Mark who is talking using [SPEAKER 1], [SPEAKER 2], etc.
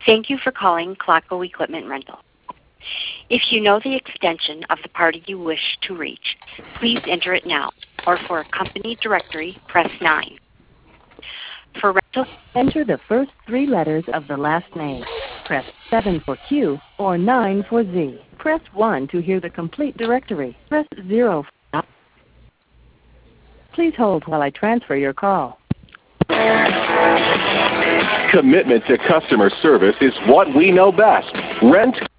[SPEAKER 1] Thank you for calling Clocko Equipment Rental. If you know the extension of the party you wish to reach, please enter it now, or for a company directory, press 9. For rental, enter the first 3 letters of the last name. Press 7 for Q or 9 for Z. Press 1 to hear the complete directory. Press 0 for... Please hold while I transfer your call.
[SPEAKER 2] Commitment to customer service is what we know best. Rent